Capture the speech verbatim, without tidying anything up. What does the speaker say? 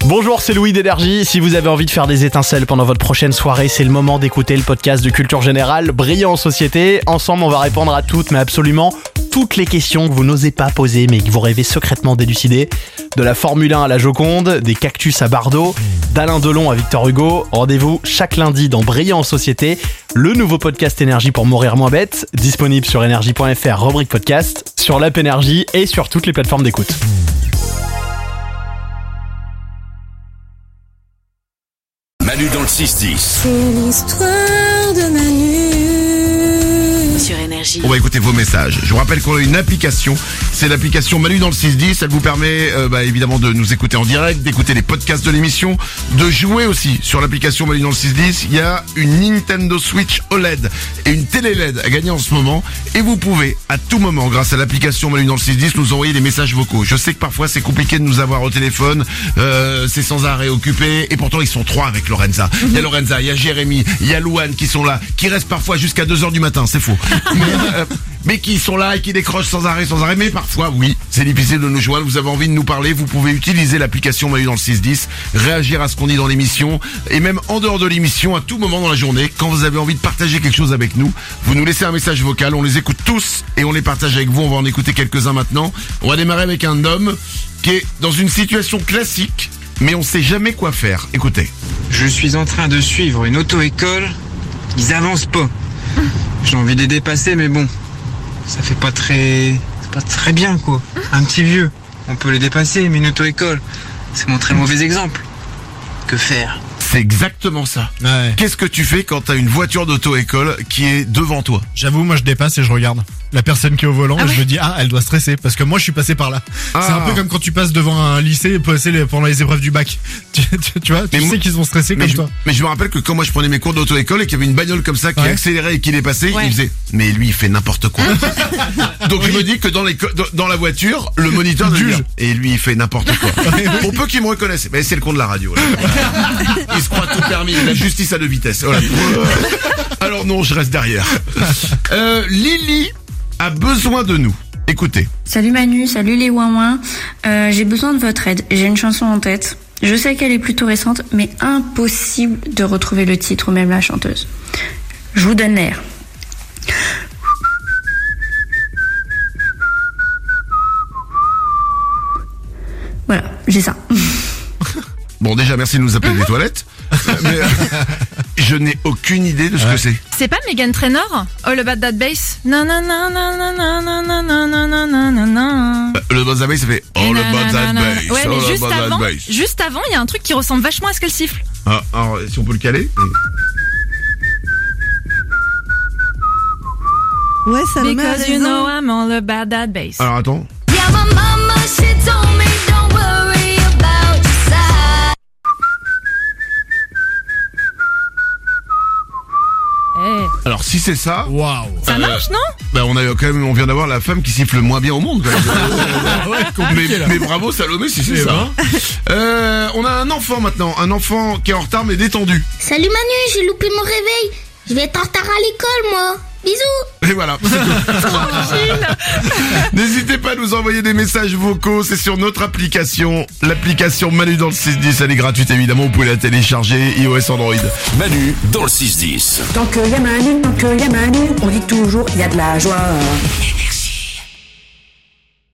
Bonjour, c'est Louis d'Énergie. Si vous avez envie de faire des étincelles pendant votre prochaine soirée, c'est le moment d'écouter le podcast de Culture Générale, Brillant en Société. Ensemble, on va répondre à toutes, mais absolument toutes les questions que vous n'osez pas poser, mais que vous rêvez secrètement d'élucider. De la Formule un à la Joconde, des cactus à Bardot, d'Alain Delon à Victor Hugo. Rendez-vous chaque lundi dans Brillant en Société, le nouveau podcast Énergie pour mourir moins bête, disponible sur énergie point f r, rubrique podcast, sur l'app Énergie et sur toutes les plateformes d'écoute. Manu dans le six dix. C'est l'histoire de Manu sur Énergie. On va écouter vos messages. Je vous rappelle qu'on a une application. C'est l'application Manu dans le six dix. Elle vous permet euh, bah, évidemment de nous écouter en direct, d'écouter les podcasts de l'émission, de jouer aussi sur l'application Manu dans le six dix. Il y a une Nintendo Switch O L E D et une télé L E D à gagner en ce moment. Et vous pouvez à tout moment, grâce à l'application Manu dans le six dix, nous envoyer des messages vocaux. Je sais que parfois c'est compliqué de nous avoir au téléphone. Euh, c'est sans arrêt occupé. Et pourtant ils sont trois avec Lorenza. Il y a Lorenza, il y a Jérémy, il y a Louane qui sont là, qui restent parfois jusqu'à deux heures du matin. C'est faux. Mais, euh, mais qui sont là et qui décrochent sans arrêt, sans arrêt. Mais parfois, oui, c'est difficile de nous joindre. Vous avez envie de nous parler, vous pouvez utiliser l'application Manu dans le six dix, réagir à ce qu'on dit dans l'émission, et même en dehors de l'émission, à tout moment dans la journée, quand vous avez envie de partager quelque chose avec nous, vous nous laissez un message vocal, on les écoute tous et on les partage avec vous. On va en écouter quelques-uns maintenant. On va démarrer avec un homme qui est dans une situation classique, mais on sait jamais quoi faire. Écoutez. Je suis en train de suivre une auto-école. Ils avancent pas. J'ai envie de les dépasser, mais bon, ça fait pas très, c'est pas très bien quoi. Un petit vieux, on peut les dépasser, mais une auto-école, c'est mon très mauvais exemple. Que faire ? C'est exactement ça. Ouais. Qu'est-ce que tu fais quand t'as une voiture d'auto-école qui est devant toi ? J'avoue, moi je dépasse et je regarde la personne qui est au volant Ah et ouais. je me dis ah elle doit stresser parce que moi je suis passé par là. Ah. C'est un peu comme quand tu passes devant un lycée passer les, pendant les épreuves du bac. Tu, tu, tu vois, tu Mais sais moi- qu'ils vont stresser Mais comme je, toi. mais je me rappelle que quand moi je prenais mes cours d'auto-école et qu'il y avait une bagnole comme ça qui Ouais. accélérait et qui dépassait, Ouais. il faisait mais lui il fait n'importe quoi. Donc je me dis que dans, les, co- dans, dans la voiture, le moniteur doit Juge. dire et lui il fait n'importe quoi. Pour peu qu'il me reconnaisse, mais c'est le con de la radio. Là. Il se croit tout permis, la justice à deux vitesses. Voilà. Alors non, je reste derrière. Euh, Lily a besoin de nous. Écoutez. Salut Manu, salut les ouin euh, J'ai besoin de votre aide, j'ai une chanson en tête. Je sais qu'elle est plutôt récente, mais impossible de retrouver le titre ou même la chanteuse. Je vous donne l'air. Voilà, j'ai ça. Bon déjà merci de nous appeler des toilettes. Euh, mais euh, je n'ai aucune idée de ce Ouais. que c'est. C'est pas Meghan Trainor? All About That Bass? Non, non, non, non, non, non, non, non, non, non, non, non, non, non. Euh, Le buzz bass ça fait Et all about that nanana. bass. Ouais, all mais juste about that avant, bass. juste avant, il y a un truc qui ressemble vachement à ce qu'elle siffle. Ah, alors, si on peut le caler. Ouais, Salomé a Because you raison. know I'm all about that bass. Alors attends. Yeah, my mama, she told me don't worry about your side. Eh, Alors si c'est ça, Waouh. ça marche, non? bah on a quand même, on vient d'avoir la femme qui siffle le moins bien au monde. Quand même. Ouais, compliqué, mais, là. mais bravo Salomé si c'est Eh ça. Euh, on a un enfant maintenant, un enfant qui est en retard mais détendu. Salut Manu, j'ai loupé mon réveil. Je vais être en retard à l'école, moi. Bisous. Et voilà. N'hésitez pas à nous envoyer des messages vocaux, c'est sur notre application, l'application Manu dans le six dix, elle est gratuite évidemment, vous pouvez la télécharger, iOS, Android. Manu dans le six dix. Tant qu'il y a Manu, tant qu'il y a Manu, on dit toujours il y a de la joie.